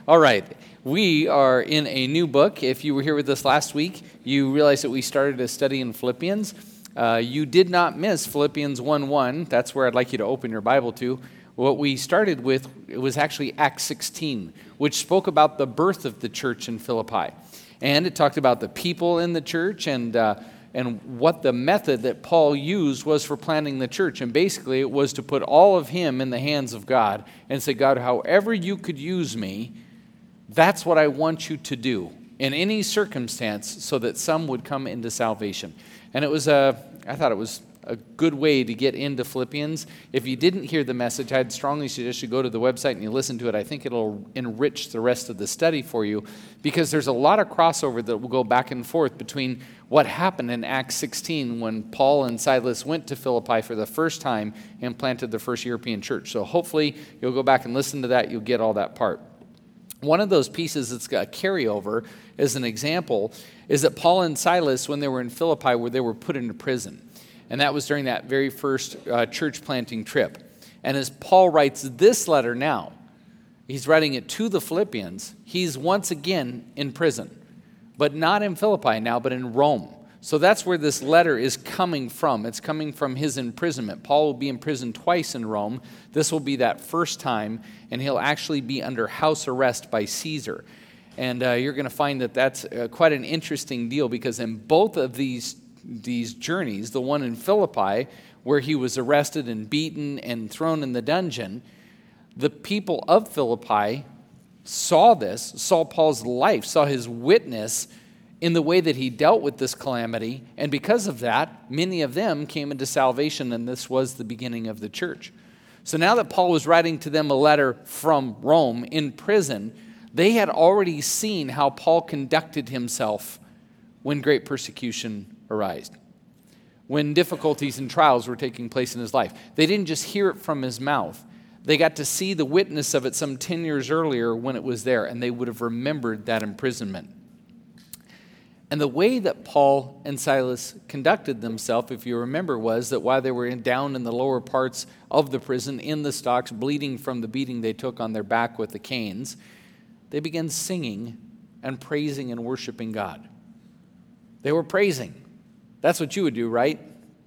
All right, we are in a new book. If you were here with us last week, you realized that we started a study in Philippians. You did not miss Philippians 1:1. That's where I'd like you to open your Bible to. What we started with, it was actually Acts 16, which spoke about the birth of the church in Philippi. And it talked about the people in the church and what the method that Paul used was for planting the church. And basically, it was to put all of him in the hands of God and say, God, however you could use me, that's what I want you to do in any circumstance so that some would come into salvation. And I thought it was a good way to get into Philippians. If you didn't hear the message, I'd strongly suggest you go to the website and you listen to it. I think it'll enrich the rest of the study for you because there's a lot of crossover that will go back and forth between what happened in Acts 16 when Paul and Silas went to Philippi for the first time and planted the first European church. So hopefully you'll go back and listen to that. You'll get all that part. One of those pieces that's got a carryover, as an example, is that Paul and Silas, when they were in Philippi, where they were put into prison. And that was during that very first church planting trip. And as Paul writes this letter now, he's writing it to the Philippians, he's once again in prison. But not in Philippi now, but in Rome. So that's where this letter is coming from. It's coming from his imprisonment. Paul will be imprisoned twice in Rome. This will be that first time, and he'll actually be under house arrest by Caesar. And you're going to find that that's quite an interesting deal because in both of these journeys, the one in Philippi, where he was arrested and beaten and thrown in the dungeon, the people of Philippi saw this, saw Paul's life, saw his witness in the way that he dealt with this calamity, and because of that, many of them came into salvation, and this was the beginning of the church. So now that Paul was writing to them a letter from Rome in prison, they had already seen how Paul conducted himself when great persecution arose, when difficulties and trials were taking place in his life. They didn't just hear it from his mouth. They got to see the witness of it some 10 years earlier when it was there, and they would have remembered that imprisonment. And the way that Paul and Silas conducted themselves, if you remember, was that while they were down in the lower parts of the prison, in the stocks, bleeding from the beating they took on their back with the canes, they began singing and praising and worshiping God. They were praising. That's what you would do, right?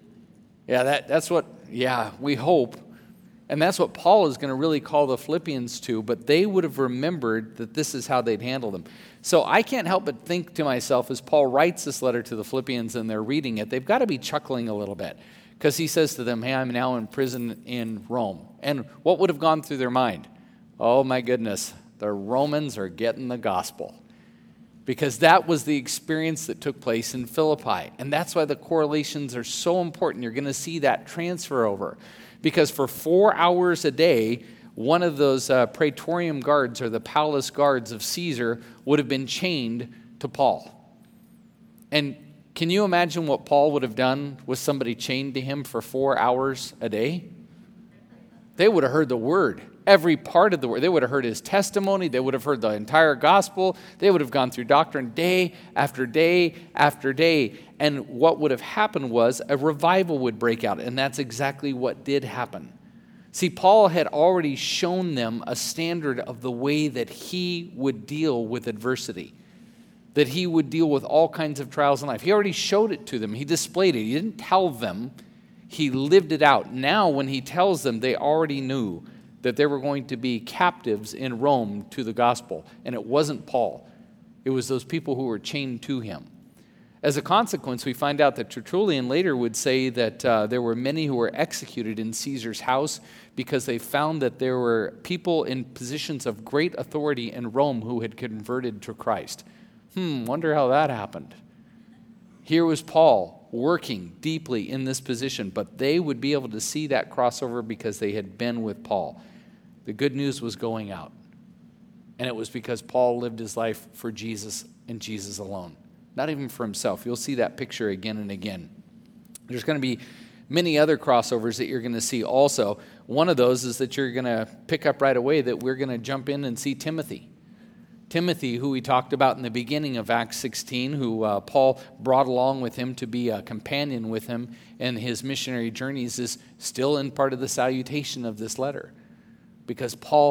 That's what we hope. And that's what Paul is going to really call the Philippians to, but they would have remembered that this is how they'd handle them. So I can't help but think to myself, as Paul writes this letter to the Philippians and they're reading it, they've got to be chuckling a little bit because he says to them, hey, I'm now in prison in Rome. And what would have gone through their mind? Oh my goodness, the Romans are getting the gospel. Because that was the experience that took place in Philippi. And that's why the correlations are so important. You're going to see that transfer over. Because for 4 hours a day, one of those praetorium guards or the palace guards of Caesar would have been chained to Paul. And can you imagine what Paul would have done with somebody chained to him for 4 hours a day? They would have heard the word. Every part of the word. They would have heard his testimony. They would have heard the entire gospel. They would have gone through doctrine day after day after day. And what would have happened was a revival would break out. And that's exactly what did happen. See, Paul had already shown them a standard of the way that he would deal with adversity, that he would deal with all kinds of trials in life. He already showed it to them. He displayed it. He didn't tell them. He lived it out. Now, when he tells them, they already knew that they were going to be captives in Rome to the gospel. And it wasn't Paul. It was those people who were chained to him. As a consequence, we find out that Tertullian later would say that there were many who were executed in Caesar's house because they found that there were people in positions of great authority in Rome who had converted to Christ. Wonder how that happened. Here was Paul working deeply in this position, but they would be able to see that crossover because they had been with Paul. The good news was going out. And it was because Paul lived his life for Jesus and Jesus alone. Not even for himself. You'll see that picture again and again. There's going to be many other crossovers that you're going to see also. One of those is that you're going to pick up right away that we're going to jump in and see Timothy. Timothy, who we talked about in the beginning of Acts 16, who Paul brought along with him to be a companion with him in his missionary journeys, is still in part of the salutation of this letter. Because Paul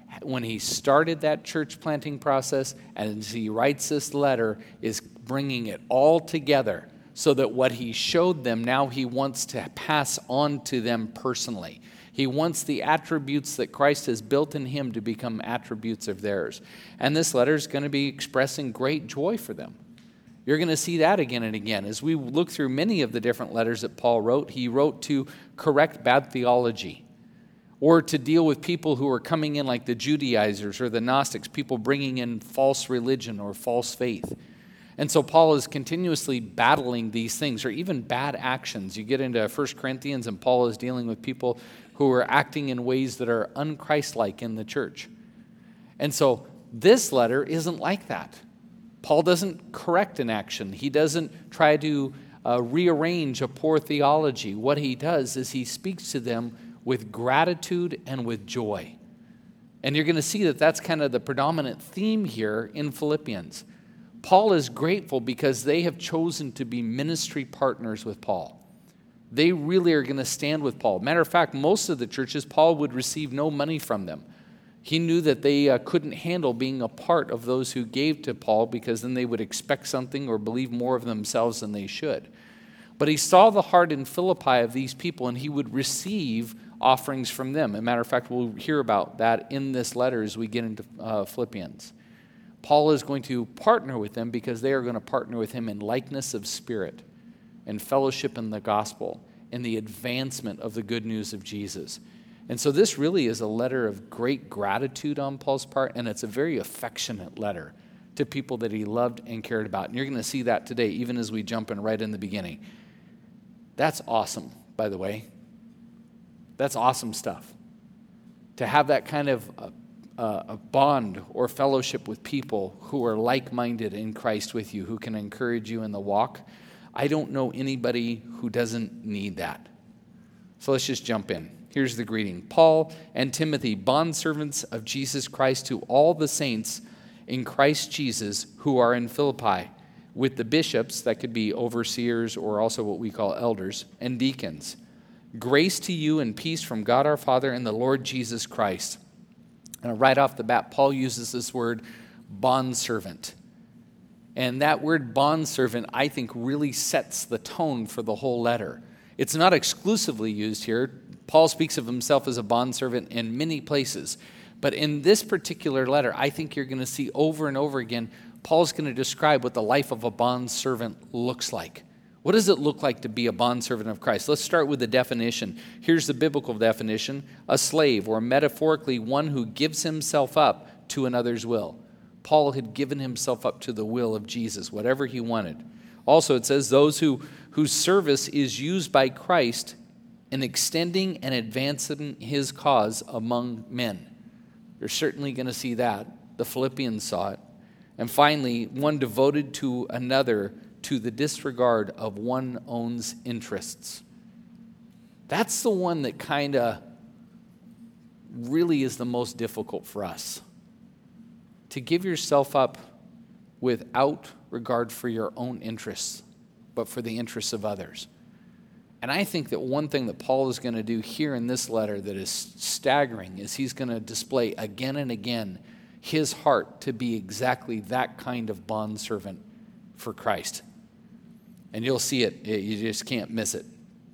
when he started that church planting process, and as he writes this letter, is bringing it all together so that what he showed them, now he wants to pass on to them personally. He wants the attributes that Christ has built in him to become attributes of theirs. And this letter is going to be expressing great joy for them. You're going to see that again and again. As we look through many of the different letters that Paul wrote, he wrote to correct bad theology, or to deal with people who are coming in like the Judaizers or the Gnostics, people bringing in false religion or false faith. And so Paul is continuously battling these things, or even bad actions. You get into 1 Corinthians, and Paul is dealing with people who are acting in ways that are un-Christ-like in the church. And so this letter isn't like that. Paul doesn't correct an action. He doesn't try to rearrange a poor theology. What he does is he speaks to them with gratitude and with joy. And you're going to see that that's kind of the predominant theme here in Philippians. Paul is grateful because they have chosen to be ministry partners with Paul. They really are going to stand with Paul. Matter of fact, most of the churches, Paul would receive no money from them. He knew that they couldn't handle being a part of those who gave to Paul, because then they would expect something or believe more of themselves than they should. But he saw the heart in Philippi of these people, and he would receive offerings from them. As a matter of fact, we'll hear about that in this letter as we get into Philippians. Paul is going to partner with them because they are going to partner with him in likeness of spirit and fellowship in the gospel and the advancement of the good news of Jesus. And so this really is a letter of great gratitude on Paul's part, and it's a very affectionate letter to people that he loved and cared about. And you're going to see that today, even as we jump in right in the beginning. That's awesome, by the way. That's awesome stuff. To have that kind of a bond or fellowship with people who are like-minded in Christ with you, who can encourage you in the walk. I don't know anybody who doesn't need that. So let's just jump in. Here's the greeting. Paul and Timothy, bondservants of Jesus Christ, to all the saints in Christ Jesus who are in Philippi, with the bishops, that could be overseers or also what we call elders, and deacons. Grace to you and peace from God our Father and the Lord Jesus Christ. And right off the bat, Paul uses this word bondservant. And that word bondservant, I think, really sets the tone for the whole letter. It's not exclusively used here. Paul speaks of himself as a bondservant in many places. But in this particular letter, I think you're going to see over and over again, Paul's going to describe what the life of a bondservant looks like. What does it look like to be a bondservant of Christ? Let's start with the definition. Here's the biblical definition. A slave, or metaphorically one who gives himself up to another's will. Paul had given himself up to the will of Jesus, whatever he wanted. Also, it says those whose service is used by Christ in extending and advancing his cause among men. You're certainly going to see that. The Philippians saw it. And finally, one devoted to another to the disregard of one's own interests. That's the one that kind of really is the most difficult for us. To give yourself up without regard for your own interests, but for the interests of others. And I think that one thing that Paul is going to do here in this letter that is staggering is he's going to display again and again his heart to be exactly that kind of bondservant for Christ. And you'll see it. You just can't miss it.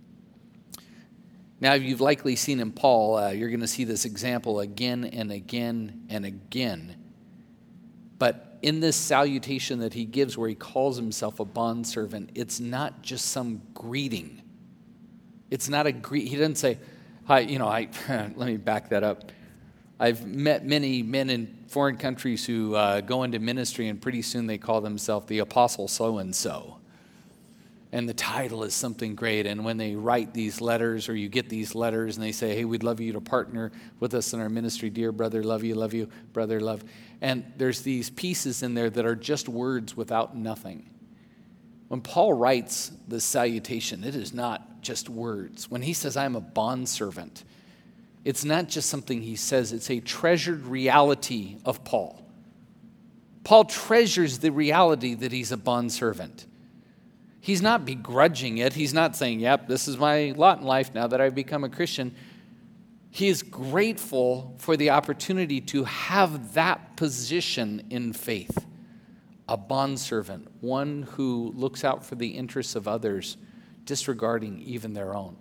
Now, you've likely seen in Paul, you're going to see this example again and again and again. But in this salutation that he gives where he calls himself a bondservant, it's not just some greeting. It's not a greet. He doesn't say, hi, let me back that up. I've met many men in foreign countries who go into ministry, and pretty soon they call themselves the apostle so-and-so. And the title is something great. And when they write these letters, or you get these letters, and they say, hey, we'd love you to partner with us in our ministry. Dear brother, love you, brother, love. And there's these pieces in there that are just words without nothing. When Paul writes the salutation, it is not just words. When he says, I'm a bondservant, it's not just something he says. It's a treasured reality of Paul. Paul treasures the reality that he's a bondservant. He's not begrudging it. He's not saying, yep, this is my lot in life now that I've become a Christian. He is grateful for the opportunity to have that position in faith. A bondservant, one who looks out for the interests of others, disregarding even their own.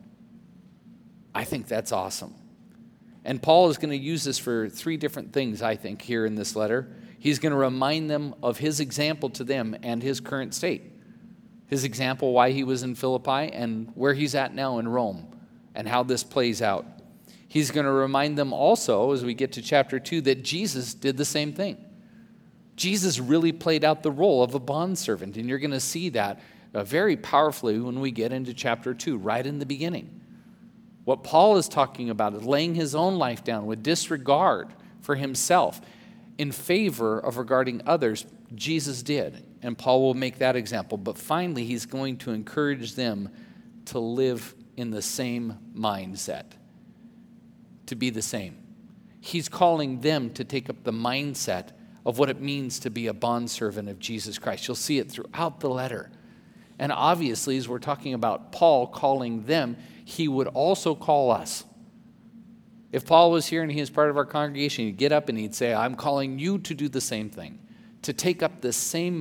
I think that's awesome. And Paul is going to use this for 3 different things, I think, here in this letter. He's going to remind them of his example to them and his current state. His example, why he was in Philippi and where he's at now in Rome and how this plays out. He's going to remind them also, as we get to chapter 2, that Jesus did the same thing. Jesus really played out the role of a bondservant, and you're going to see that very powerfully when we get into chapter 2, right in the beginning. What Paul is talking about is laying his own life down with disregard for himself in favor of regarding others. Jesus did, and Paul will make that example. But finally, he's going to encourage them to live in the same mindset, to be the same. He's calling them to take up the mindset of what it means to be a bondservant of Jesus Christ. You'll see it throughout the letter. And obviously, as we're talking about Paul calling them, he would also call us. If Paul was here and he is part of our congregation, he'd get up and he'd say, I'm calling you to do the same thing, to take up the same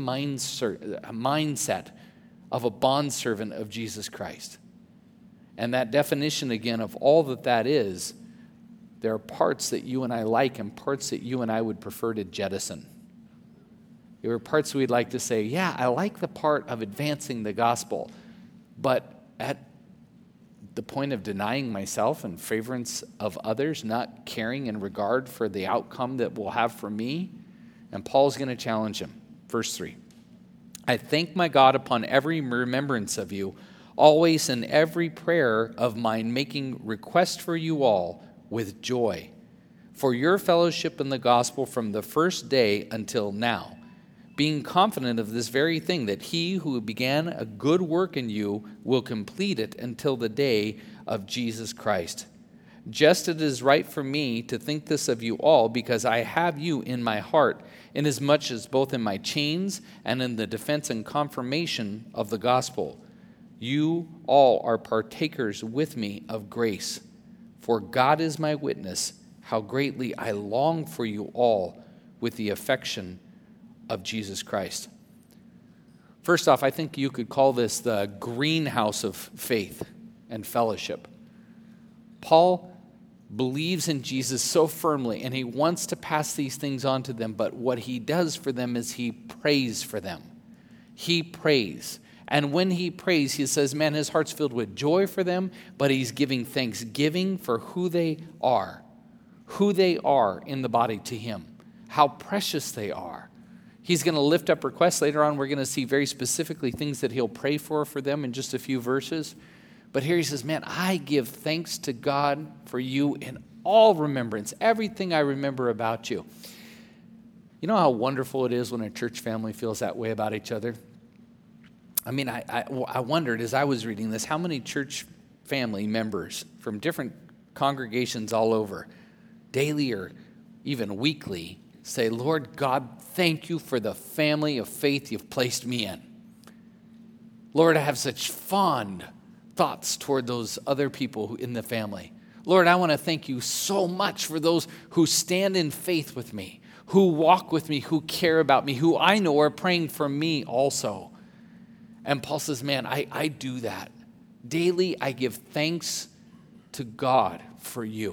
mindset of a bondservant of Jesus Christ. And that definition, again, of all that is, there are parts that you and I like and parts that you and I would prefer to jettison. There are parts we'd like to say, yeah, I like the part of advancing the gospel, but at the point of denying myself in favorance of others, not caring in regard for the outcome that will have for me. And Paul's going to challenge him. Verse 3. I thank my God upon every remembrance of you, always in every prayer of mine, making request for you all with joy, for your fellowship in the gospel from the first day until now, being confident of this very thing, that he who began a good work in you will complete it until the day of Jesus Christ. Just as it is right for me to think this of you all, because I have you in my heart, inasmuch as both in my chains and in the defense and confirmation of the gospel, you all are partakers with me of grace. For God is my witness, how greatly I long for you all with the affection of Jesus Christ. First off, I think you could call this the greenhouse of faith and fellowship. Paul believes in Jesus so firmly, and he wants to pass these things on to them, but what he does for them is he prays for them. He prays. And when he prays, he says, man, his heart's filled with joy for them, but he's giving thanksgiving for who they are in the body to him, how precious they are. He's going to lift up requests. Later on, we're going to see very specifically things that he'll pray for them in just a few verses. But here he says, man, I give thanks to God for you in all remembrance, everything I remember about you. You know how wonderful it is when a church family feels that way about each other? I mean, I wondered as I was reading this, how many church family members from different congregations all over, daily or even weekly, say, Lord God, thank you for the family of faith you've placed me in. Lord, I have such fond thoughts toward those other people in the family. Lord, I want to thank you so much for those who stand in faith with me, who walk with me, who care about me, who I know are praying for me also. And Paul says, man, I do that. Daily, I give thanks to God for you.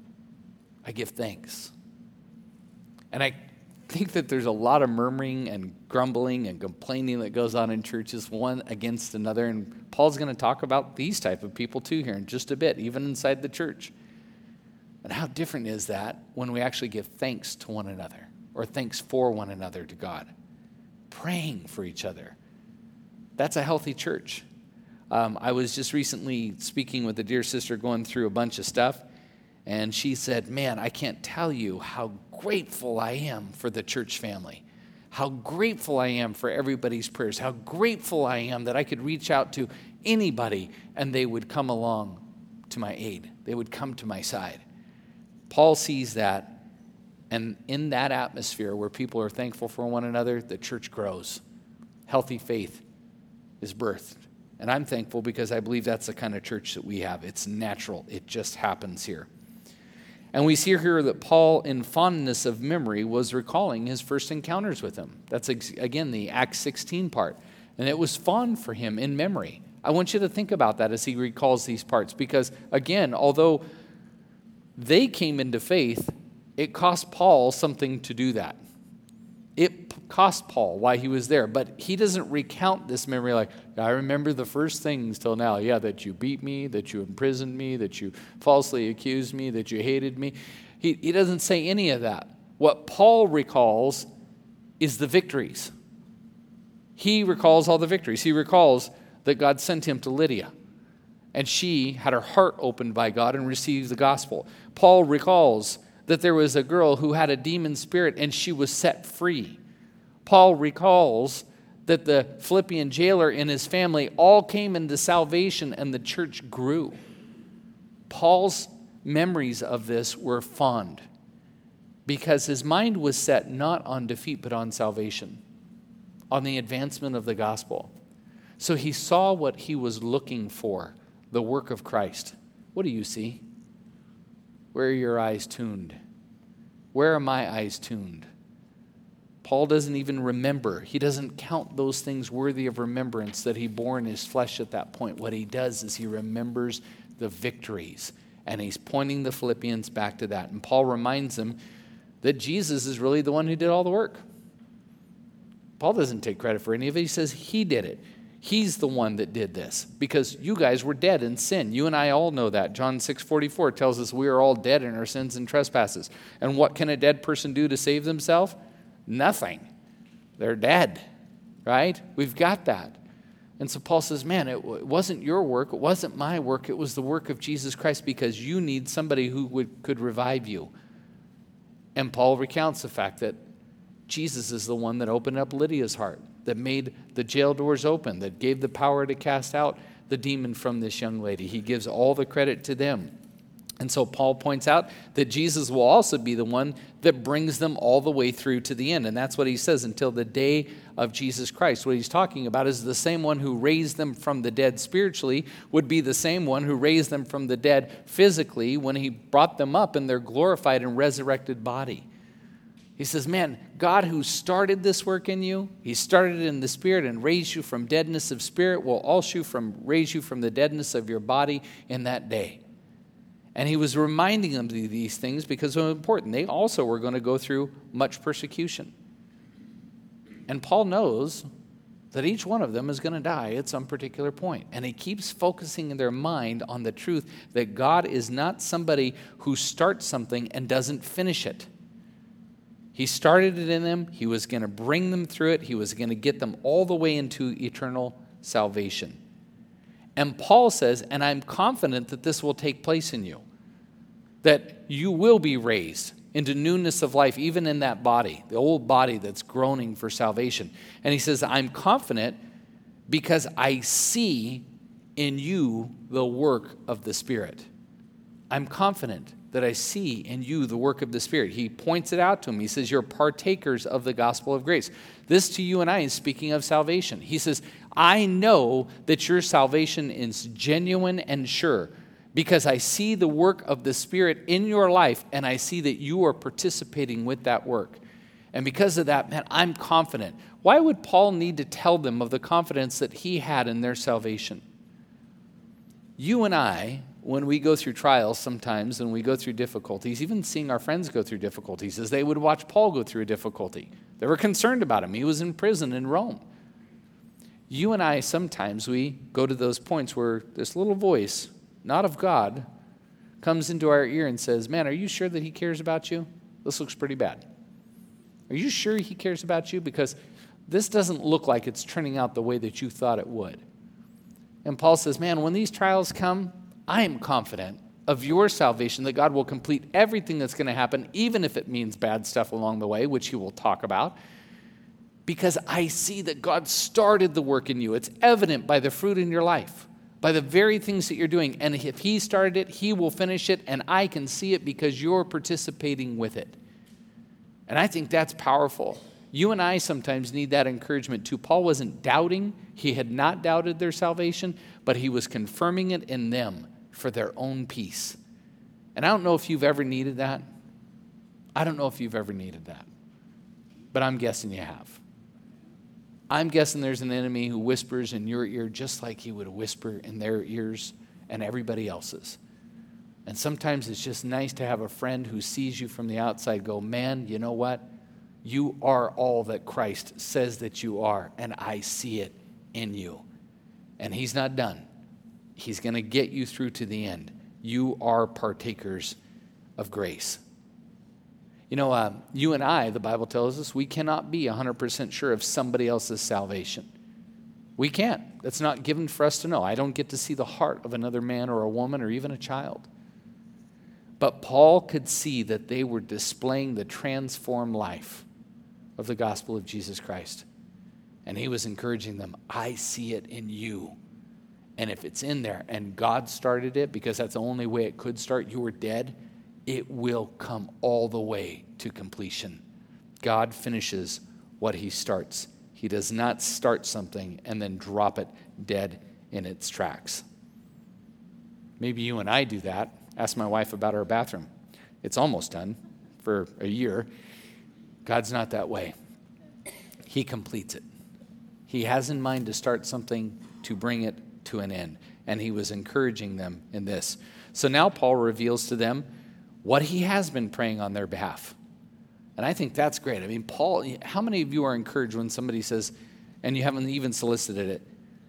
I give thanks. And I think that there's a lot of murmuring and grumbling and complaining that goes on in churches, one against another. And Paul's going to talk about these type of people too here in just a bit, even inside the church. And how different is that when we actually give thanks to one another, or thanks for one another to God, praying for each other. That's a healthy church. I was just recently speaking with a dear sister going through a bunch of stuff, and she said, man, I can't tell you how grateful I am for the church family, how grateful I am for everybody's prayers, how grateful I am that I could reach out to anybody and they would come along to my aid. They would come to my side. Paul sees that, and in that atmosphere where people are thankful for one another, the church grows. Healthy faith is birthed. And I'm thankful because I believe that's the kind of church that we have. It's natural. It just happens here. And we see here that Paul, in fondness of memory, was recalling his first encounters with him. That's, again, the Acts 16 part. And it was fond for him in memory. I want you to think about that as he recalls these parts. Because, again, although they came into faith, it cost Paul something to do that. It cost Paul while he was there. But he doesn't recount this memory like, I remember the first things till now. Yeah, that you beat me, that you imprisoned me, that you falsely accused me, that you hated me. He doesn't say any of that. What Paul recalls is the victories. He recalls all the victories. He recalls that God sent him to Lydia, and she had her heart opened by God and received the gospel. Paul recalls that there was a girl who had a demon spirit and she was set free. Paul recalls that the Philippian jailer and his family all came into salvation and the church grew. Paul's memories of this were fond because his mind was set not on defeat but on salvation, on the advancement of the gospel. So he saw what he was looking for, the work of Christ. What do you see? Where are your eyes tuned? Where are my eyes tuned? Paul doesn't even remember. He doesn't count those things worthy of remembrance that he bore in his flesh at that point. What he does is he remembers the victories, and he's pointing the Philippians back to that. And Paul reminds them that Jesus is really the one who did all the work. Paul doesn't take credit for any of it. He says he did it. He's the one that did this because you guys were dead in sin. You and I all know that. John 6:44 tells us we are all dead in our sins and trespasses. And what can a dead person do to save themselves? Nothing. They're dead, right? We've got that. And so Paul says, man, it wasn't your work. It wasn't my work. It was the work of Jesus Christ because you need somebody who could revive you. And Paul recounts the fact that Jesus is the one that opened up Lydia's heart, that made the jail doors open, that gave the power to cast out the demon from this young lady. He gives all the credit to them. And so Paul points out that Jesus will also be the one that brings them all the way through to the end. And that's what he says, until the day of Jesus Christ. What he's talking about is the same one who raised them from the dead spiritually would be the same one who raised them from the dead physically when he brought them up in their glorified and resurrected body. He says, man, God who started this work in you, he started it in the spirit and raised you from deadness of spirit, will also raise you from the deadness of your body in that day. And he was reminding them of these things because they're important. They also were going to go through much persecution. And Paul knows that each one of them is going to die at some particular point. And he keeps focusing in their mind on the truth that God is not somebody who starts something and doesn't finish it. He started it in them. He was going to bring them through it. He was going to get them all the way into eternal salvation. And Paul says, and I'm confident that this will take place in you, that you will be raised into newness of life, even in that body, the old body that's groaning for salvation. And he says, I'm confident because I see in you the work of the Spirit. I'm confident that I see in you the work of the Spirit. He points it out to him. He says, you're partakers of the gospel of grace. This to you and I is speaking of salvation. He says, I know that your salvation is genuine and sure because I see the work of the Spirit in your life and I see that you are participating with that work. And because of that, man, I'm confident. Why would Paul need to tell them of the confidence that he had in their salvation? You and I, when we go through trials sometimes and we go through difficulties, even seeing our friends go through difficulties, as they would watch Paul go through a difficulty. They were concerned about him. He was in prison in Rome. You and I, sometimes we go to those points where this little voice, not of God, comes into our ear and says, man, are you sure that he cares about you? This looks pretty bad. Are you sure he cares about you? Because this doesn't look like it's turning out the way that you thought it would. And Paul says, man, when these trials come, I am confident of your salvation, that God will complete everything that's going to happen, even if it means bad stuff along the way, which he will talk about, because I see that God started the work in you. It's evident by the fruit in your life, by the very things that you're doing. And if he started it, he will finish it, and I can see it because you're participating with it. And I think that's powerful. You and I sometimes need that encouragement too. Paul wasn't doubting. He had not doubted their salvation, but he was confirming it in them for their own peace. And I don't know if you've ever needed that. I don't know if you've ever needed that. But I'm guessing you have. I'm guessing there's an enemy who whispers in your ear just like he would whisper in their ears and everybody else's. And sometimes it's just nice to have a friend who sees you from the outside go, man, you know what? You are all that Christ says that you are, and I see it in you. And he's not done. He's going to get you through to the end. You are partakers of grace. You know, you and I, the Bible tells us, we cannot be 100% sure of somebody else's salvation. We can't. That's not given for us to know. I don't get to see the heart of another man or a woman or even a child. But Paul could see that they were displaying the transformed life of the gospel of Jesus Christ. And he was encouraging them, I see it in you. And if it's in there and God started it, because that's the only way it could start, you were dead, it will come all the way to completion. God finishes what he starts. He does not start something and then drop it dead in its tracks. Maybe you and I do that. Ask my wife about our bathroom. It's almost done for a year. God's not that way. He completes it. He has in mind to start something to bring it to an end. And he was encouraging them in this. So now Paul reveals to them what he has been praying on their behalf. And I think that's great. I mean, Paul, how many of you are encouraged when somebody says, and you haven't even solicited it,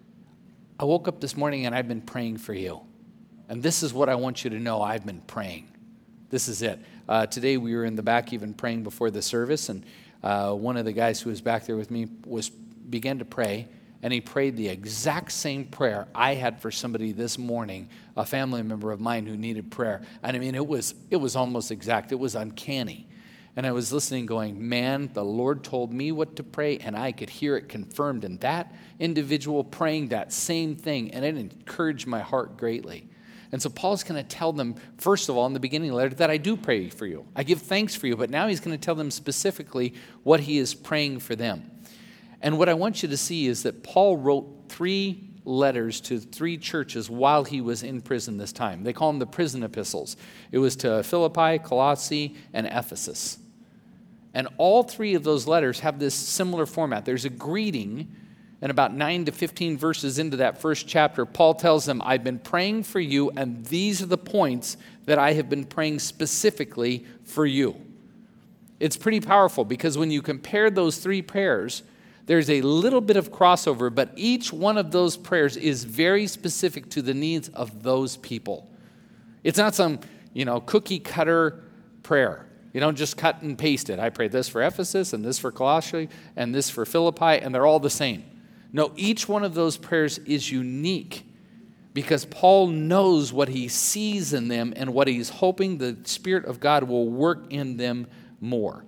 I woke up this morning and I've been praying for you. And this is what I want you to know, I've been praying. This is it. Today we were in the back even praying before the service, and one of the guys who was back there with me began to pray, and he prayed the exact same prayer I had for somebody this morning, a family member of mine who needed prayer. And I mean, it was almost exact. It was uncanny. And I was listening going, man, the Lord told me what to pray, and I could hear it confirmed in that individual praying that same thing, and it encouraged my heart greatly. And so Paul's going to tell them, first of all, in the beginning of the letter, that I do pray for you. I give thanks for you. But now he's going to tell them specifically what he is praying for them. And what I want you to see is that Paul wrote 3 letters to 3 churches while he was in prison this time. They call them the prison epistles. It was to Philippi, Colossae, and Ephesus. And all 3 of those letters have this similar format. There's a greeting. And about 9 to 15 verses into that first chapter, Paul tells them, I've been praying for you, and these are the points that I have been praying specifically for you. It's pretty powerful because when you compare those 3 prayers, there's a little bit of crossover, but each one of those prayers is very specific to the needs of those people. It's not some, cookie cutter prayer. You don't just cut and paste it. I pray this for Ephesus, and this for Colossae, and this for Philippi, and they're all the same. No, each one of those prayers is unique because Paul knows what he sees in them and what he's hoping the Spirit of God will work in them more.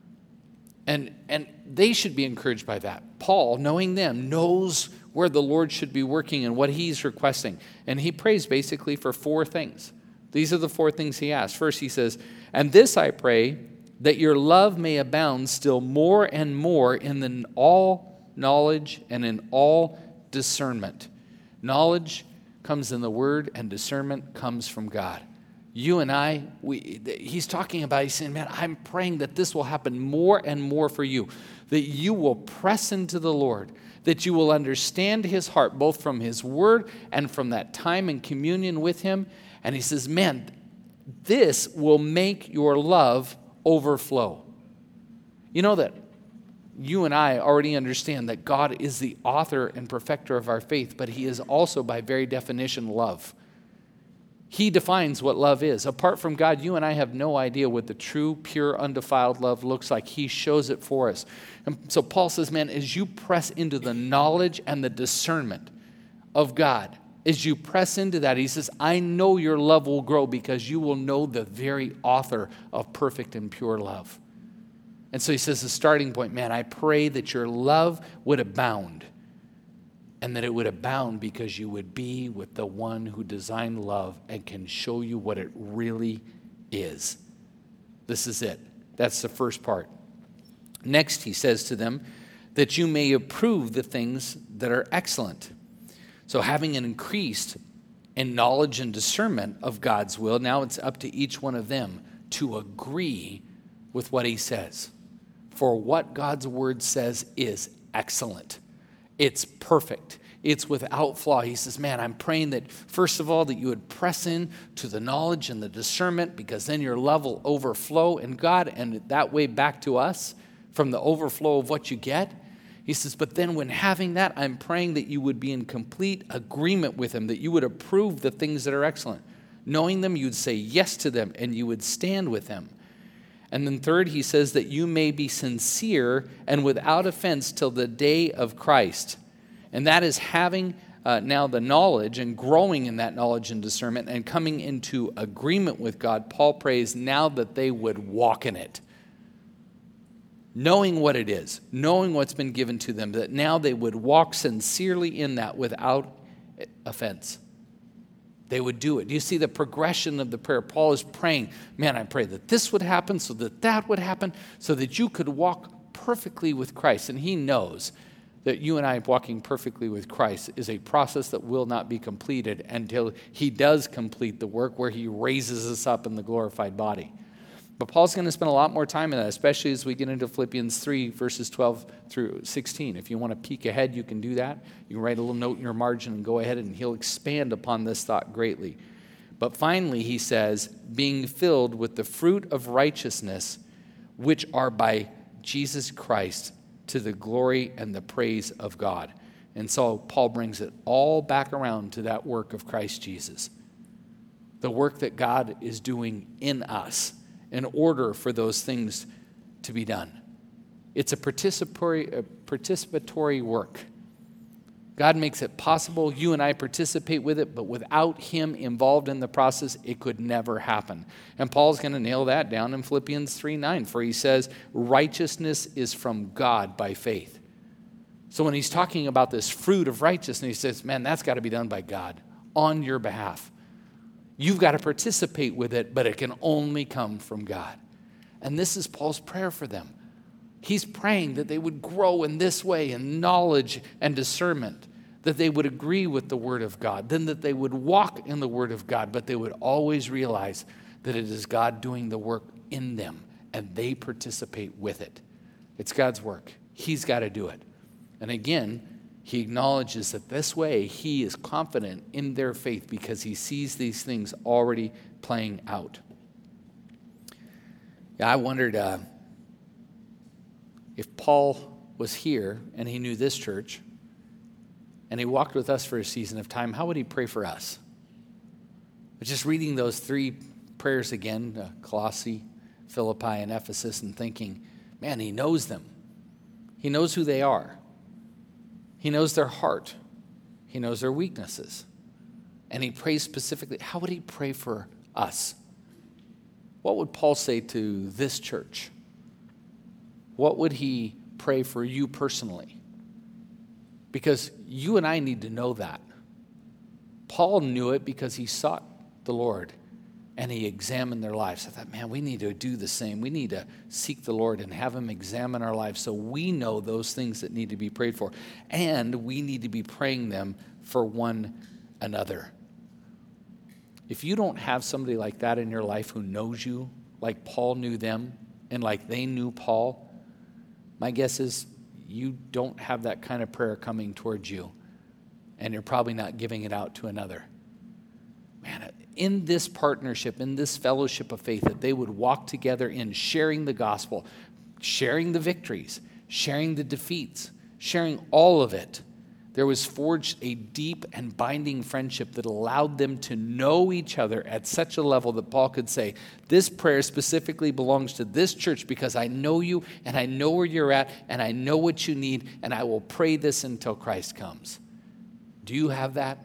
And they should be encouraged by that. Paul, knowing them, knows where the Lord should be working and what he's requesting. And he prays basically for 4 things. These are the 4 things he asks. First, he says, and this I pray, that your love may abound still more and more in all knowledge and in all discernment. Knowledge comes in the Word, and discernment comes from God. You and I, he's talking about, he's saying, man, I'm praying that this will happen more and more for you, that you will press into the Lord, that you will understand his heart, both from his Word and from that time in communion with him. And he says, man, this will make your love overflow. You know that you and I already understand that God is the author and perfecter of our faith, but he is also, by very definition, love. He defines what love is. Apart from God, you and I have no idea what the true, pure, undefiled love looks like. He shows it for us. And so Paul says, man, as you press into the knowledge and the discernment of God, as you press into that, he says, I know your love will grow because you will know the very author of perfect and pure love. And so he says, the starting point, man, I pray that your love would abound, and that it would abound because you would be with the one who designed love and can show you what it really is. This is it. That's the first part. Next, he says to them, that you may approve the things that are excellent. So having increased and knowledge and discernment of God's will. Now it's up to each one of them to agree with what he says. For what God's word says is excellent. It's perfect. It's without flaw. He says, man, I'm praying that, first of all, that you would press in to the knowledge and the discernment, because then your love will overflow in God, and that way back to us from the overflow of what you get. He says, but then when having that, I'm praying that you would be in complete agreement with him, that you would approve the things that are excellent. Knowing them, you'd say yes to them, and you would stand with them. And then third, he says that you may be sincere and without offense till the day of Christ. And that is having now the knowledge and growing in that knowledge and discernment and coming into agreement with God. Paul prays now that they would walk in it. Knowing what it is, knowing what's been given to them, that now they would walk sincerely in that without offense. They would do it. Do you see the progression of the prayer? Paul is praying, man, I pray that this would happen, so that that would happen, so that you could walk perfectly with Christ. And he knows that you and I walking perfectly with Christ is a process that will not be completed until he does complete the work where he raises us up in the glorified body. But Paul's going to spend a lot more time in that, especially as we get into Philippians 3, verses 12 through 16. If you want to peek ahead, you can do that. You can write a little note in your margin and go ahead, and he'll expand upon this thought greatly. But finally, he says, being filled with the fruit of righteousness, which are by Jesus Christ, to the glory and the praise of God. And so Paul brings it all back around to that work of Christ Jesus. The work that God is doing in us in order for those things to be done. It's a participatory work. God makes it possible. You and I participate with it, but without him involved in the process, it could never happen. And Paul's going to nail that down in Philippians 3:9, for he says, righteousness is from God by faith. So when he's talking about this fruit of righteousness, he says, man, that's got to be done by God on your behalf. You've got to participate with it, but it can only come from God. And this is Paul's prayer for them. He's praying that they would grow in this way in knowledge and discernment, that they would agree with the word of God, then that they would walk in the word of God, but they would always realize that it is God doing the work in them, and they participate with it. It's God's work. He's got to do it. And again, he acknowledges that this way he is confident in their faith because he sees these things already playing out. Yeah, I wondered if Paul was here and he knew this church and he walked with us for a season of time, how would he pray for us? But just reading those three prayers again, Colossae, Philippi, and Ephesus, and thinking, man, he knows them. He knows who they are. He knows their heart. He knows their weaknesses. And he prays specifically. How would he pray for us? What would Paul say to this church? What would he pray for you personally? Because you and I need to know that. Paul knew it because he sought the Lord and he examined their lives. I thought, man, we need to do the same. We need to seek the Lord and have him examine our lives so we know those things that need to be prayed for. And we need to be praying them for one another. If you don't have somebody like that in your life who knows you, like Paul knew them, and like they knew Paul, my guess is you don't have that kind of prayer coming towards you, and you're probably not giving it out to another. Man, in this partnership, in this fellowship of faith, that they would walk together in sharing the gospel, sharing the victories, sharing the defeats, sharing all of it, there was forged a deep and binding friendship that allowed them to know each other at such a level that Paul could say, this prayer specifically belongs to this church because I know you and I know where you're at and I know what you need and I will pray this until Christ comes. Do you have that?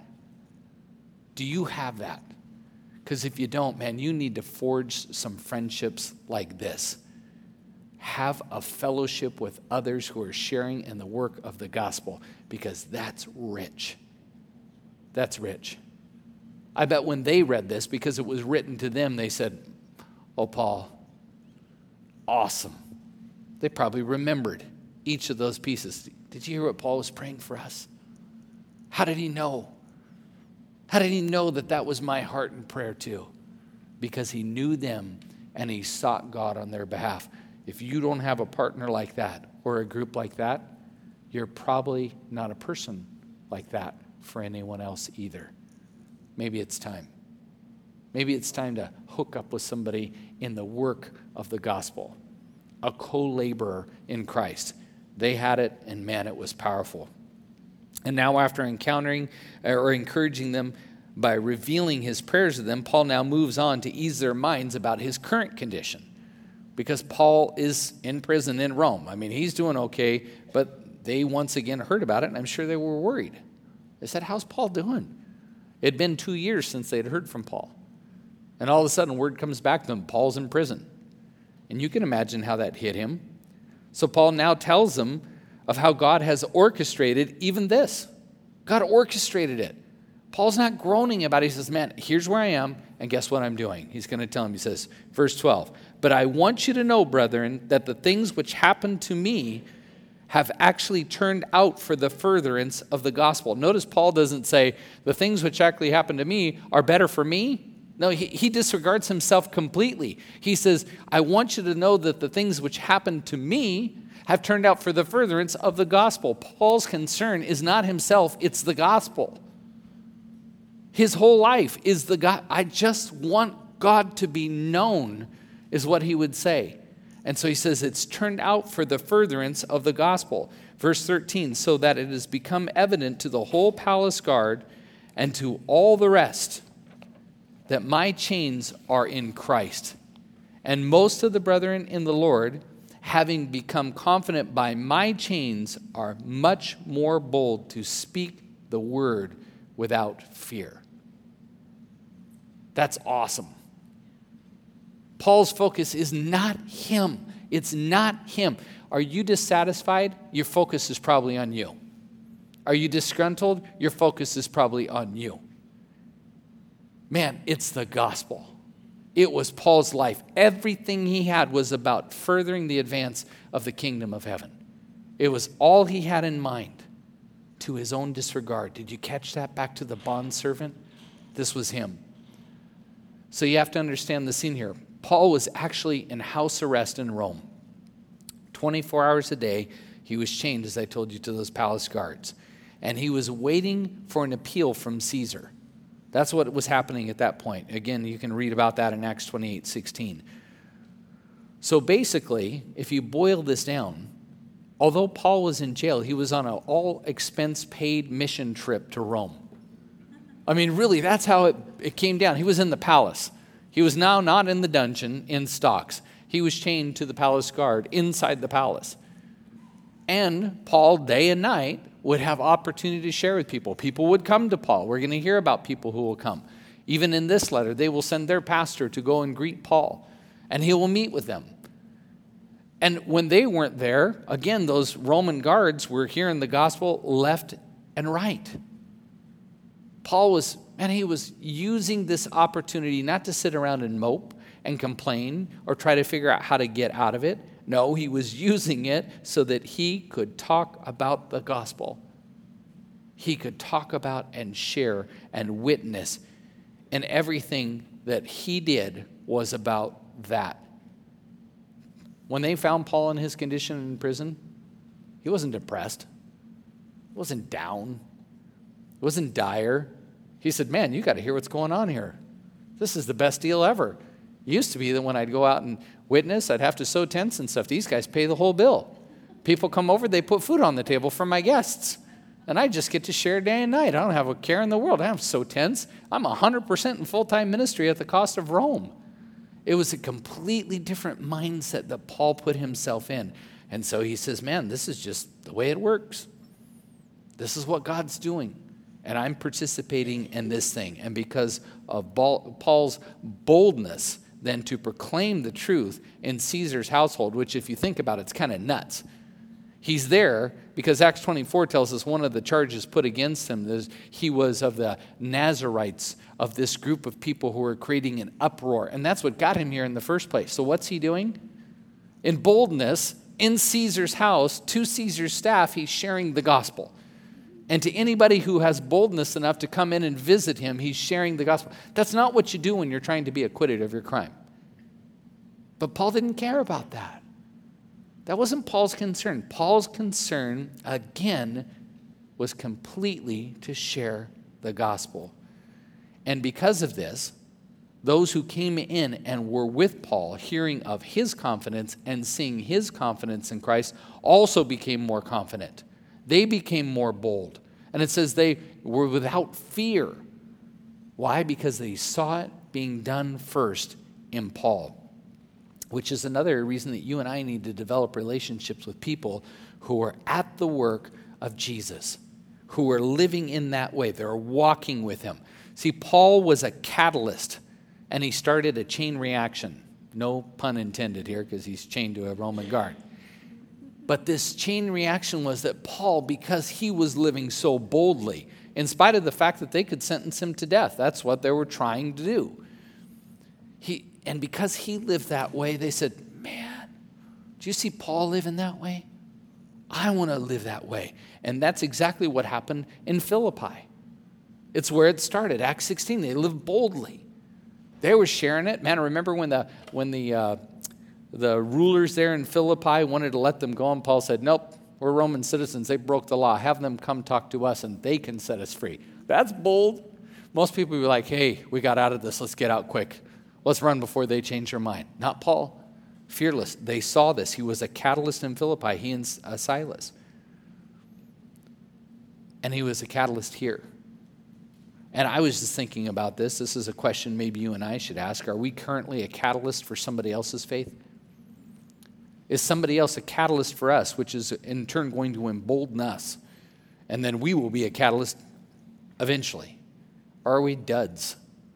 Do you have that? Because if you don't, man, you need to forge some friendships like this. Have a fellowship with others who are sharing in the work of the gospel, because that's rich. That's rich. I bet when they read this, because it was written to them, they said, oh, Paul, awesome. They probably remembered each of those pieces. Did you hear what Paul was praying for us? How did he know? How did he know that that was my heart and prayer too? Because he knew them and he sought God on their behalf. If you don't have a partner like that or a group like that, you're probably not a person like that for anyone else either. Maybe it's time. Maybe it's time to hook up with somebody in the work of the gospel, a co-laborer in Christ. They had it, and man, it was powerful. And now after encountering or encouraging them by revealing his prayers to them, Paul now moves on to ease their minds about his current condition. Because Paul is in prison in Rome. I mean, he's doing okay, but they once again heard about it, and I'm sure they were worried. They said, how's Paul doing? It had been 2 years since they'd heard from Paul. And all of a sudden, word comes back to them, Paul's in prison. And you can imagine how that hit him. So Paul now tells them of how God has orchestrated even this. God orchestrated it. Paul's not groaning about it. He says, man, here's where I am, and guess what I'm doing? He's going to tell him, he says, verse 12, but I want you to know, brethren, that the things which happened to me have actually turned out for the furtherance of the gospel. Notice Paul doesn't say, the things which actually happened to me are better for me. No, he disregards himself completely. He says, I want you to know that the things which happened to me have turned out for the furtherance of the gospel. Paul's concern is not himself, it's the gospel. His whole life is the God. I just want God to be known, is what he would say. And so he says it's turned out for the furtherance of the gospel. Verse 13, so that it has become evident to the whole palace guard and to all the rest that my chains are in Christ. And most of the brethren in the Lord, having become confident by my chains, are much more bold to speak the word without fear. That's awesome. Paul's focus is not him. It's not him. Are you dissatisfied? Your focus is probably on you. Are you disgruntled? Your focus is probably on you. Man, it's the gospel. It was Paul's life. Everything he had was about furthering the advance of the kingdom of heaven. It was all he had in mind, to his own disregard. Did you catch that? Back to the bondservant? This was him. So you have to understand the scene here. Paul was actually in house arrest in Rome. 24 hours a day, he was chained, as I told you, to those palace guards. And he was waiting for an appeal from Caesar. That's what was happening at that point. Again, you can read about that in Acts 28:16. So basically, if you boil this down, although Paul was in jail, he was on an all-expense-paid mission trip to Rome. I mean, really, that's how it came down. He was in the palace. He was now not in the dungeon in stocks. He was chained to the palace guard inside the palace. And Paul, day and night, would have opportunity to share with people. People would come to Paul. We're going to hear about people who will come. Even in this letter, they will send their pastor to go and greet Paul, and he will meet with them. And when they weren't there, again, those Roman guards were hearing the gospel left and right. Paul was using this opportunity not to sit around and mope and complain or try to figure out how to get out of it. No, he was using it so that he could talk about the gospel. He could talk about and share and witness. And everything that he did was about that. When they found Paul in his condition in prison, he wasn't depressed. He wasn't down. He wasn't dire. He said, man, you got to hear what's going on here. This is the best deal ever. It used to be that when I'd go out and witness, I'd have to sew tents and stuff. These guys pay the whole bill. People come over, they put food on the table for my guests. And I just get to share day and night. I don't have a care in the world. I don't have to sew tents. I'm 100% in full-time ministry at the cost of Rome. It was a completely different mindset that Paul put himself in. And so he says, man, this is just the way it works. This is what God's doing. And I'm participating in this thing. And because of Paul's boldness then to proclaim the truth in Caesar's household, which if you think about it, it's kind of nuts. He's there because Acts 24 tells us one of the charges put against him is he was of the Nazarites, of this group of people who were creating an uproar. And that's what got him here in the first place. So what's he doing? In boldness, in Caesar's house, to Caesar's staff, he's sharing the gospel. And to anybody who has boldness enough to come in and visit him, he's sharing the gospel. That's not what you do when you're trying to be acquitted of your crime. But Paul didn't care about that. That wasn't Paul's concern. Paul's concern, again, was completely to share the gospel. And because of this, those who came in and were with Paul, hearing of his confidence and seeing his confidence in Christ, also became more confident. They became more bold. And it says they were without fear. Why? Because they saw it being done first in Paul. Which is another reason that you and I need to develop relationships with people who are at the work of Jesus, who are living in that way. They're walking with him. See, Paul was a catalyst, and he started a chain reaction. No pun intended here, because he's chained to a Roman guard. But this chain reaction was that Paul, because he was living so boldly, in spite of the fact that they could sentence him to death, that's what they were trying to do. And because he lived that way, they said, man, do you see Paul living that way? I want to live that way. And that's exactly what happened in Philippi. It's where it started, Acts 16. They lived boldly. They were sharing it. Man, I remember when the rulers there in Philippi wanted to let them go, and Paul said, nope, we're Roman citizens. They broke the law. Have them come talk to us, and they can set us free. That's bold. Most people would be like, hey, we got out of this. Let's get out quick. Let's run before they change their mind. Not Paul. Fearless. They saw this. He was a catalyst in Philippi, he and Silas. And he was a catalyst here. And I was just thinking about this. This is a question maybe you and I should ask. Are we currently a catalyst for somebody else's faith? Is somebody else a catalyst for us, which is in turn going to embolden us? And then we will be a catalyst eventually. Or are we duds?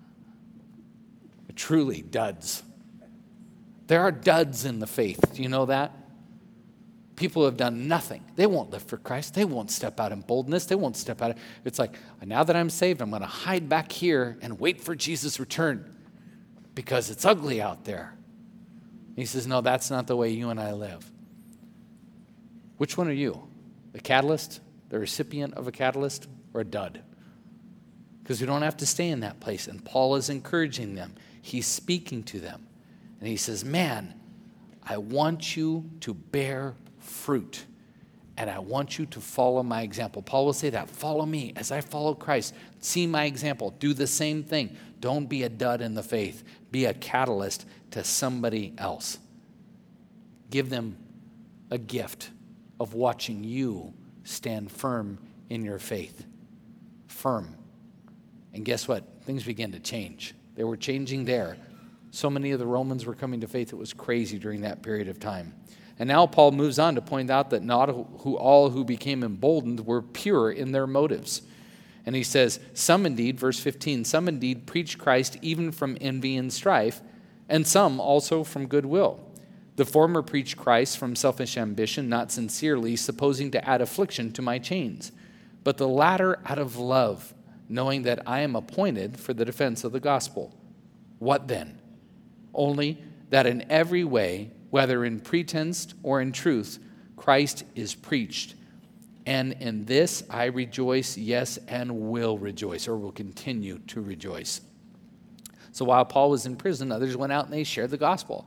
Truly duds. There are duds in the faith. Do you know that? People have done nothing. They won't live for Christ. They won't step out in boldness. They won't step out. It's like, now that I'm saved, I'm going to hide back here and wait for Jesus' return because it's ugly out there. He says, no, that's not the way you and I live. Which one are you? The catalyst, the recipient of a catalyst, or a dud? Because we don't have to stay in that place. And Paul is encouraging them. He's speaking to them. And he says, man, I want you to bear fruit. And I want you to follow my example. Paul will say that. Follow me as I follow Christ. See my example. Do the same thing. Don't be a dud in the faith. Be a catalyst to somebody else. Give them a gift of watching you stand firm in your faith. Firm. And guess what? Things began to change. They were changing there. So many of the Romans were coming to faith. It was crazy during that period of time. And now Paul moves on to point out that not all who became emboldened were pure in their motives. And he says, some indeed, verse 15, some indeed preach Christ even from envy and strife, and some also from goodwill. The former preach Christ from selfish ambition, not sincerely, supposing to add affliction to my chains. But the latter out of love, knowing that I am appointed for the defense of the gospel. What then? Only that in every way, whether in pretense or in truth, Christ is preached. And in this I rejoice, yes, and will rejoice, or will continue to rejoice. So while Paul was in prison, others went out and they shared the gospel.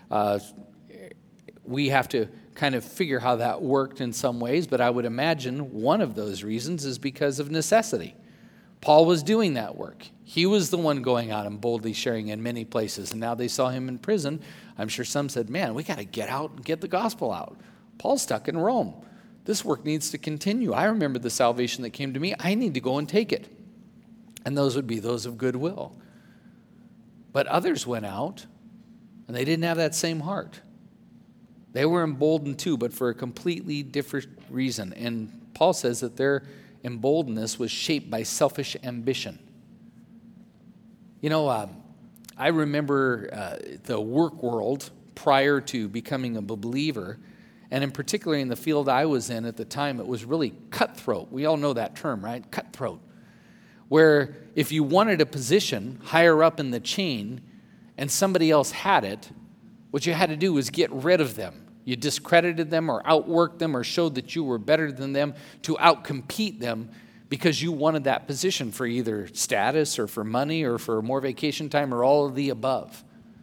We have to kind of figure how that worked in some ways, but I would imagine one of those reasons is because of necessity. Paul was doing that work. He was the one going out and boldly sharing in many places. And now they saw him in prison. I'm sure some said, man, we got to get out and get the gospel out. Paul's stuck in Rome. This work needs to continue. I remember the salvation that came to me. I need to go and take it. And those would be those of goodwill. But others went out, and they didn't have that same heart. They were emboldened too, but for a completely different reason. And Paul says that their emboldenedness was shaped by selfish ambition. You know, I remember the work world prior to becoming a believer, and in particular in the field I was in at the time, it was really cutthroat. We all know that term, right? Cutthroat. Where if you wanted a position higher up in the chain and somebody else had it, what you had to do was get rid of them. You discredited them or outworked them or showed that you were better than them to outcompete them because you wanted that position for either status or for money or for more vacation time or all of the above.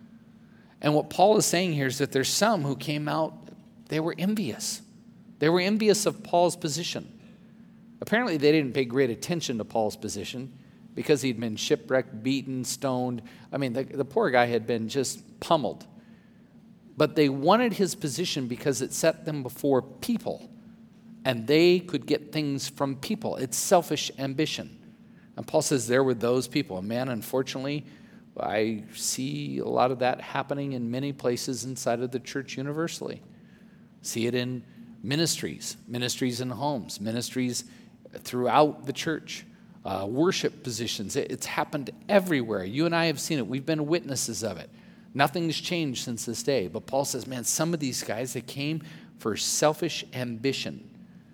And what Paul is saying here is that there's some who came out, they were envious. They were envious of Paul's position. Apparently they didn't pay great attention to Paul's position because he'd been shipwrecked, beaten, stoned. I mean, the poor guy had been just pummeled. But they wanted his position because it set them before people. And they could get things from people. It's selfish ambition. And Paul says there were those people. And man, unfortunately, I see a lot of that happening in many places inside of the church universally. See it in ministries in homes, ministries throughout the church, worship positions. It's happened everywhere. You and I have seen it. We've been witnesses of it. Nothing's changed since this day. But Paul says, man, some of these guys, they came for selfish ambition.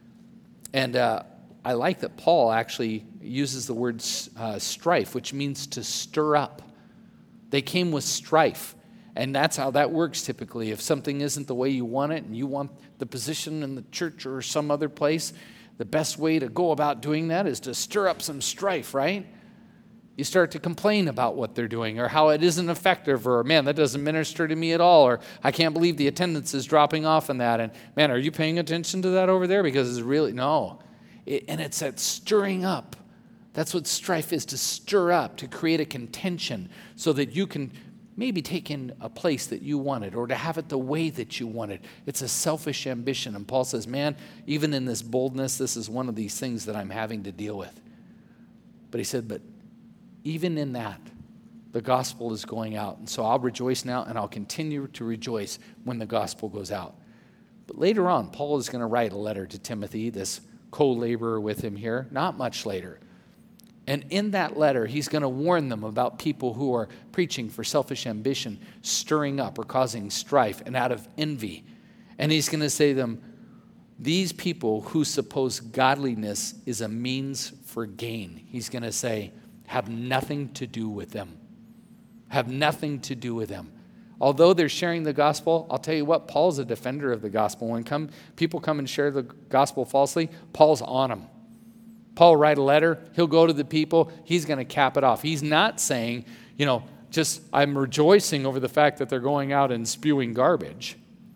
And I like that Paul actually uses the word strife, which means to stir up. They came with strife. And that's how that works typically. If something isn't the way you want it and you want the position in the church or some other place, the best way to go about doing that is to stir up some strife, right? You start to complain about what they're doing or how it isn't effective or, man, that doesn't minister to me at all, or I can't believe the attendance is dropping off in that. And, man, are you paying attention to that over there? Because it's really, no. And it's that stirring up. That's what strife is, to stir up, to create a contention so that you can maybe take in a place that you wanted or to have it the way that you wanted. It's a selfish ambition. And Paul says, man, even in this boldness, this is one of these things that I'm having to deal with. But he said, but even in that, the gospel is going out. And so I'll rejoice now and I'll continue to rejoice when the gospel goes out. But later on, Paul is going to write a letter to Timothy, this co-laborer with him here, not much later. And in that letter, he's going to warn them about people who are preaching for selfish ambition, stirring up or causing strife and out of envy. And he's going to say to them, these people who suppose godliness is a means for gain, he's going to say, have nothing to do with them. Have nothing to do with them. Although they're sharing the gospel, I'll tell you what, Paul's a defender of the gospel. When people come and share the gospel falsely, Paul's on them. Paul write a letter, he'll go to the people, he's going to cap it off. He's not saying, just I'm rejoicing over the fact that they're going out and spewing garbage.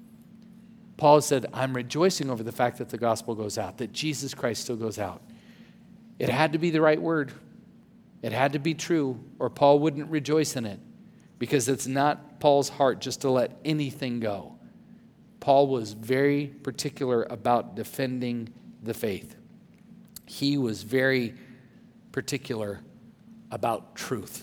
Paul said, I'm rejoicing over the fact that the gospel goes out, that Jesus Christ still goes out. It had to be the right word. It had to be true, or Paul wouldn't rejoice in it, because it's not Paul's heart just to let anything go. Paul was very particular about defending the faith. He was very particular about truth.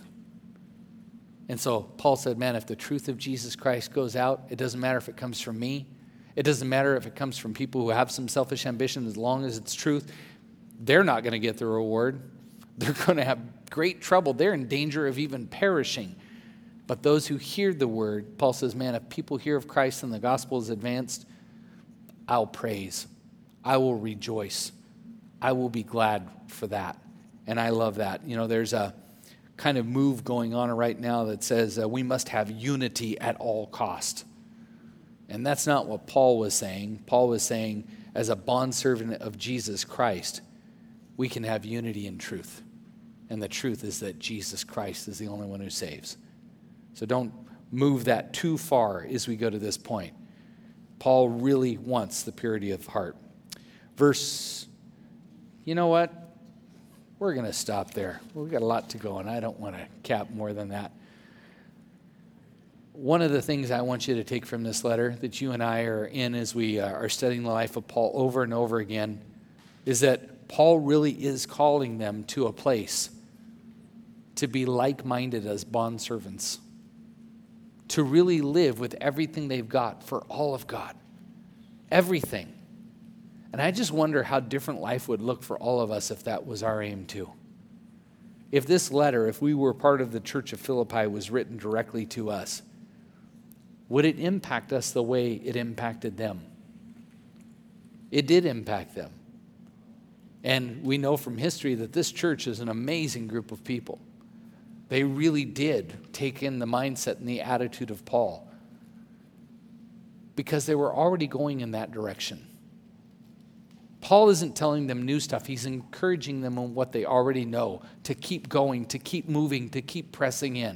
And so Paul said, man, if the truth of Jesus Christ goes out, it doesn't matter if it comes from me. It doesn't matter if it comes from people who have some selfish ambition. As long as it's truth, they're not going to get the reward. They're going to have great trouble. They're in danger of even perishing. But those who hear the word, Paul says, man, if people hear of Christ and the gospel is advanced, I'll praise. I will rejoice. I will be glad for that. And I love that. There's a kind of move going on right now that says we must have unity at all cost. And that's not what Paul was saying. Paul was saying, as a bondservant of Jesus Christ, we can have unity in truth. And the truth is that Jesus Christ is the only one who saves. So don't move that too far as we go to this point. Paul really wants the purity of heart. You know what? We're going to stop there. We've got a lot to go, and I don't want to cap more than that. One of the things I want you to take from this letter that you and I are in as we are studying the life of Paul over and over again is that Paul really is calling them to a place to be like-minded as bondservants, to really live with everything they've got for all of God, everything. And I just wonder how different life would look for all of us if that was our aim too. If this letter, if we were part of the church of Philippi, was written directly to us, would it impact us the way it impacted them? It did impact them. And we know from history that this church is an amazing group of people. They really did take in the mindset and the attitude of Paul. because they were already going in that direction. Paul isn't telling them new stuff. He's encouraging them on what they already know, to keep going, to keep moving, to keep pressing in.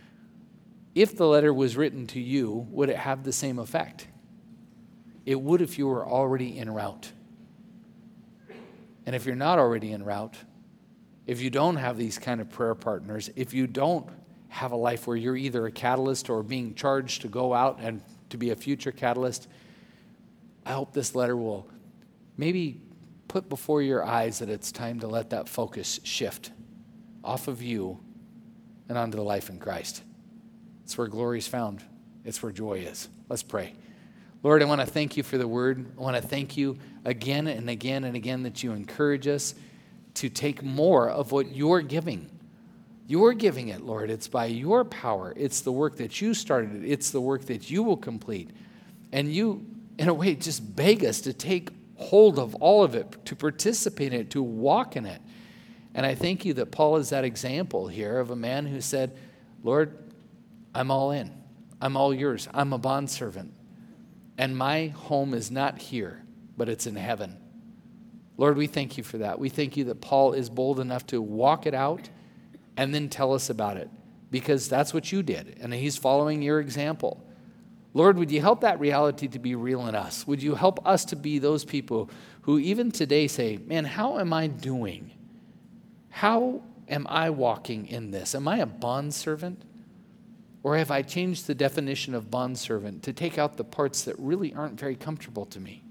If the letter was written to you, would it have the same effect? It would if you were already en route. And if you're not already en route, if you don't have these kind of prayer partners, if you don't have a life where you're either a catalyst or being charged to go out and to be a future catalyst, I hope this letter will maybe put before your eyes that it's time to let that focus shift off of you and onto the life in Christ. It's where glory is found. It's where joy is. Let's pray. Lord, I want to thank you for the word. I want to thank you again and again and again that you encourage us to take more of what you're giving. You're giving it, Lord. It's by your power. It's the work that you started. It's the work that you will complete. And you, in a way, just beg us to take hold of all of it, to participate in it, to walk in it. And I thank you that Paul is that example here of a man who said, Lord, I'm all in. I'm all yours. I'm a bondservant. And my home is not here, but it's in heaven. Lord, we thank you for that. We thank you that Paul is bold enough to walk it out and then tell us about it, because that's what you did, and he's following your example. Lord, would you help that reality to be real in us? Would you help us to be those people who even today say, man, how am I doing? How am I walking in this? Am I a bondservant? Or have I changed the definition of bondservant to take out the parts that really aren't very comfortable to me?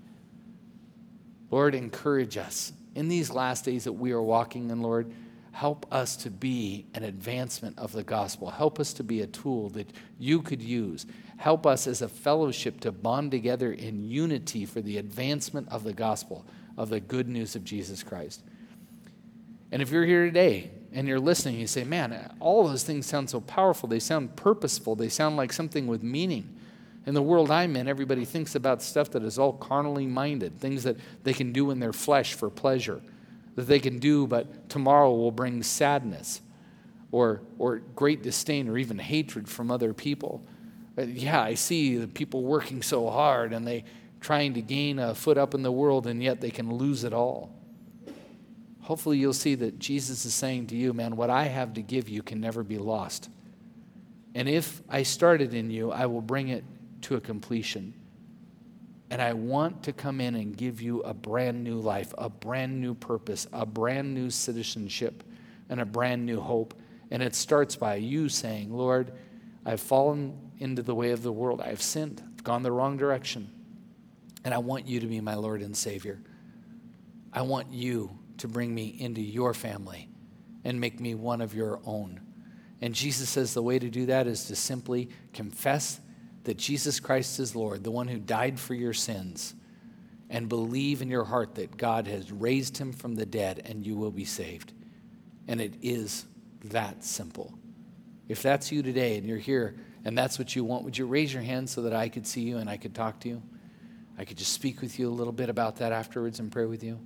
Lord, encourage us in these last days that we are walking in, Lord. Help us to be an advancement of the gospel. Help us to be a tool that you could use. Help us as a fellowship to bond together in unity for the advancement of the gospel, of the good news of Jesus Christ. And if you're here today and you're listening, you say, man, all those things sound so powerful. They sound purposeful. They sound like something with meaning. In the world I'm in, everybody thinks about stuff that is all carnally minded, things that they can do in their flesh for pleasure, that they can do, but tomorrow will bring sadness or great disdain or even hatred from other people. Yeah, I see the people working so hard and they trying to gain a foot up in the world, and yet they can lose it all. Hopefully you'll see that Jesus is saying to you, man, what I have to give you can never be lost. And if I started in you, I will bring it to a completion. And I want to come in and give you a brand new life, a brand new purpose, a brand new citizenship, and a brand new hope. And it starts by you saying, Lord, I've fallen into the way of the world. I've sinned. I've gone the wrong direction. And I want you to be my Lord and Savior. I want you to bring me into your family and make me one of your own. And Jesus says the way to do that is to simply confess that Jesus Christ is Lord, the one who died for your sins, and believe in your heart that God has raised him from the dead and you will be saved. And it is that simple. If that's you today and you're here and that's what you want, would you raise your hand so that I could see you and I could talk to you? I could just speak with you a little bit about that afterwards and pray with you.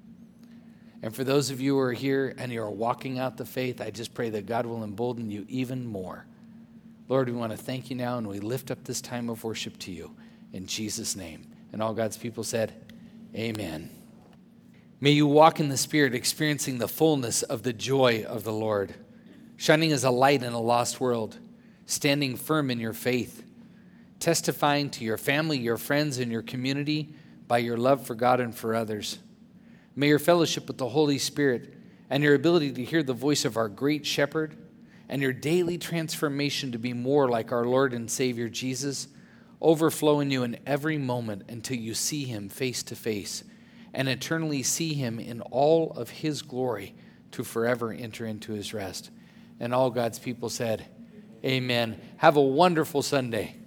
And for those of you who are here and you're walking out the faith, I just pray that God will embolden you even more. Lord, we want to thank you now, and we lift up this time of worship to you in Jesus' name. And all God's people said, amen. May you walk in the Spirit, experiencing the fullness of the joy of the Lord, shining as a light in a lost world, standing firm in your faith, testifying to your family, your friends, and your community by your love for God and for others. May your fellowship with the Holy Spirit and your ability to hear the voice of our great shepherd and your daily transformation to be more like our Lord and Savior Jesus overflow in you in every moment until you see him face to face and eternally see him in all of his glory to forever enter into his rest. And all God's people said, amen. Have a wonderful Sunday.